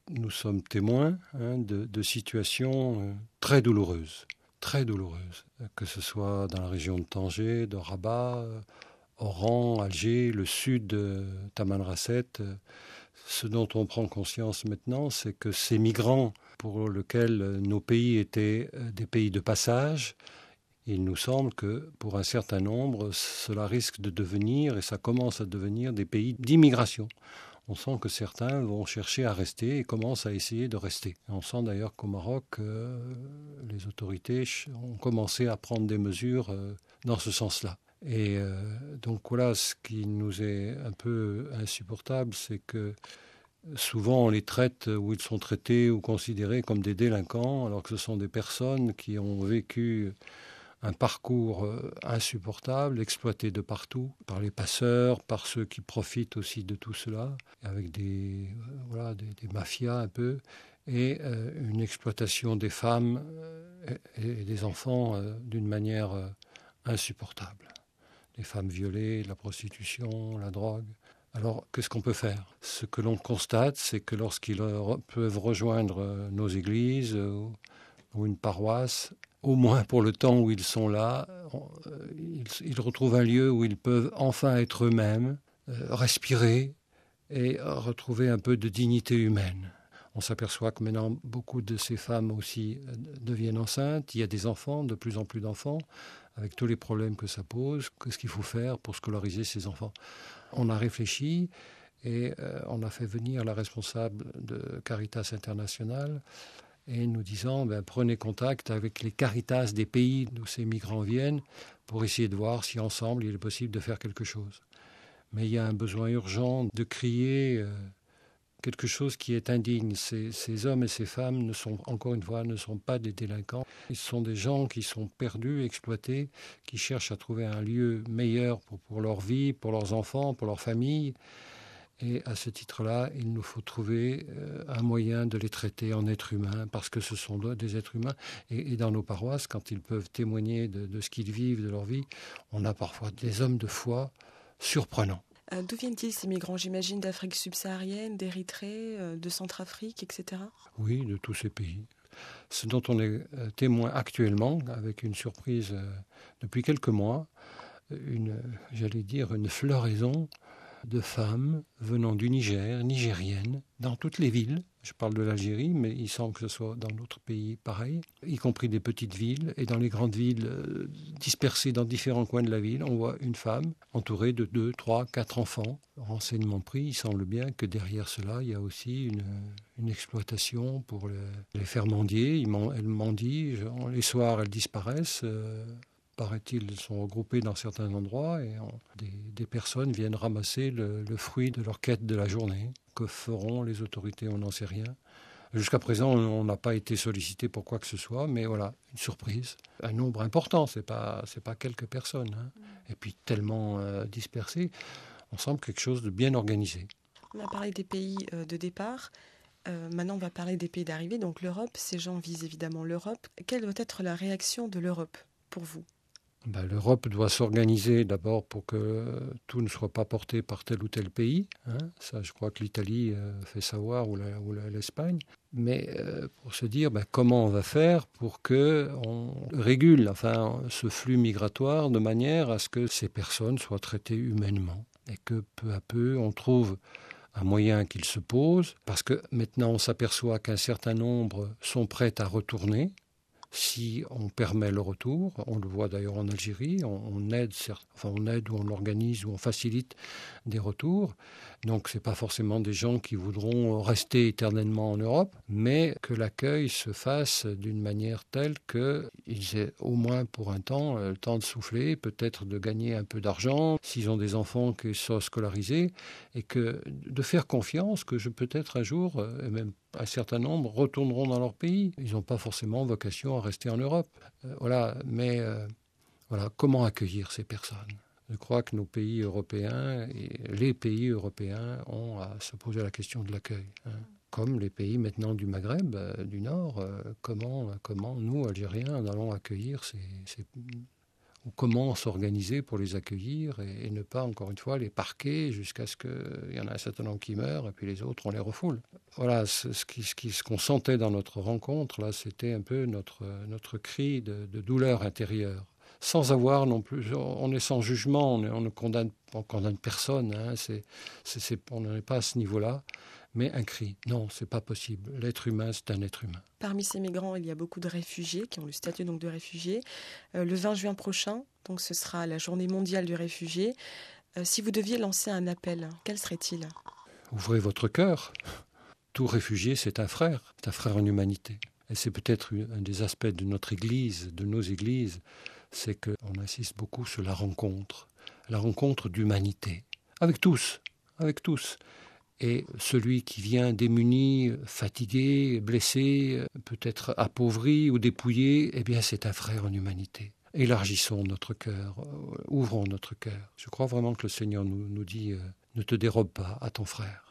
nous sommes témoins de situations très douloureuses, que ce soit dans la région de Tanger, de Rabat, Oran, Alger, le sud de Tamanrasset. Ce dont on prend conscience maintenant, c'est que ces migrants pour lesquels nos pays étaient des pays de passage, il nous semble que pour un certain nombre, cela risque de devenir, et ça commence à devenir, des pays d'immigration. On sent que certains vont chercher à rester et commencent à essayer de rester. On sent d'ailleurs qu'au Maroc, les autorités ont commencé à prendre des mesures dans ce sens-là. Et donc voilà, ce qui nous est un peu insupportable, c'est que souvent on les traite ou ils sont traités ou considérés comme des délinquants, alors que ce sont des personnes qui ont vécu un parcours insupportable, exploité de partout, par les passeurs, par ceux qui profitent aussi de tout cela, avec des mafias un peu, et une exploitation des femmes et des enfants d'une manière insupportable. Les femmes violées, la prostitution, la drogue. Alors, qu'est-ce qu'on peut faire? Ce que l'on constate, c'est que lorsqu'ils peuvent rejoindre nos églises ou une paroisse, au moins pour le temps où ils sont là, ils retrouvent un lieu où ils peuvent enfin être eux-mêmes, respirer et retrouver un peu de dignité humaine. On s'aperçoit que maintenant, beaucoup de ces femmes aussi deviennent enceintes. Il y a des enfants, de plus en plus d'enfants, avec tous les problèmes que ça pose. Qu'est-ce qu'il faut faire pour scolariser ces enfants? On a réfléchi et on a fait venir la responsable de Caritas International et nous disant prenez contact avec les Caritas des pays d'où ces migrants viennent pour essayer de voir si ensemble il est possible de faire quelque chose. Mais il y a un besoin urgent de crier quelque chose qui est indigne. Ces hommes et ces femmes ne sont, encore une fois, ne sont pas des délinquants. Ils sont des gens qui sont perdus, exploités, qui cherchent à trouver un lieu meilleur pour leur vie, pour leurs enfants, pour leur famille. Et à ce titre-là, il nous faut trouver un moyen de les traiter en êtres humains, parce que ce sont des êtres humains. Et dans nos paroisses, quand ils peuvent témoigner de ce qu'ils vivent, de leur vie, on a parfois des hommes de foi surprenants. D'où viennent-ils ces migrants? J'imagine d'Afrique subsaharienne, d'Érythrée, de Centrafrique, etc. Oui, de tous ces pays. Ce dont on est témoin actuellement, avec une surprise depuis quelques mois, j'allais dire une floraison de femmes venant du Niger, nigériennes, dans toutes les villes. Je parle de l'Algérie, mais il semble que ce soit dans d'autres pays pareil, y compris des petites villes. Et dans les grandes villes dispersées dans différents coins de la ville, on voit une femme entourée de 2, 3, 4 enfants. Renseignement pris, il semble bien que derrière cela, il y a aussi une exploitation pour les faire mendier. Elles mendient, les soirs, elles disparaissent. Paraît-il, sont regroupés dans certains endroits et des personnes viennent ramasser le fruit de leur quête de la journée. Que feront les autorités? On n'en sait rien. Jusqu'à présent, on n'a pas été sollicité pour quoi que ce soit, mais voilà, une surprise. Un nombre important, c'est pas quelques personnes. Et puis tellement dispersé, on semble quelque chose de bien organisé. On a parlé des pays de départ. Maintenant, on va parler des pays d'arrivée. Donc l'Europe, ces gens visent évidemment l'Europe. Quelle doit être la réaction de l'Europe pour vous? L'Europe doit s'organiser d'abord pour que tout ne soit pas porté par tel ou tel pays. Ça, je crois que l'Italie fait savoir, ou l'Espagne. Mais pour se dire comment on va faire pour qu'on régule ce flux migratoire de manière à ce que ces personnes soient traitées humainement. Et que peu à peu, on trouve un moyen qu'ils se posent. Parce que maintenant, on s'aperçoit qu'un certain nombre sont prêts à retourner. Si on permet le retour, on le voit d'ailleurs en Algérie, on aide ou on organise ou on facilite des retours. Donc ce n'est pas forcément des gens qui voudront rester éternellement en Europe, mais que l'accueil se fasse d'une manière telle qu'ils aient au moins pour un temps le temps de souffler, peut-être de gagner un peu d'argent, s'ils ont des enfants qui sont scolarisés, et que de faire confiance que peut-être un jour, et même un certain nombre, retourneront dans leur pays. Ils n'ont pas forcément vocation à rester en Europe. Mais comment accueillir ces personnes? Je crois que nos pays européens et les pays européens ont à se poser la question de l'accueil. Comme les pays maintenant du Maghreb, du Nord, comment nous, Algériens, allons accueillir ou comment s'organiser pour les accueillir et ne pas, encore une fois, les parquer jusqu'à ce qu'il y en a un certain nombre qui meurent et puis les autres, on les refoule. Voilà, ce qu'on sentait dans notre rencontre, là, c'était un peu notre cri de douleur intérieure. Sans avoir non plus, on est sans jugement, on ne condamne personne, hein, on n'en est pas à ce niveau-là, mais un cri, non, c'est pas possible. L'être humain, c'est un être humain. Parmi ces migrants, il y a beaucoup de réfugiés qui ont le statut donc de réfugiés. Le 20 juin prochain, donc ce sera la journée mondiale du réfugié. Si vous deviez lancer un appel, quel serait-il ? Ouvrez votre cœur. Tout réfugié, c'est un frère en humanité. Et c'est peut-être un des aspects de notre Église, de nos églises, c'est qu'on insiste beaucoup sur la rencontre d'humanité, avec tous. Et celui qui vient démuni, fatigué, blessé, peut-être appauvri ou dépouillé, eh bien c'est un frère en humanité. Élargissons notre cœur, ouvrons notre cœur. Je crois vraiment que le Seigneur nous dit, ne te dérobe pas à ton frère.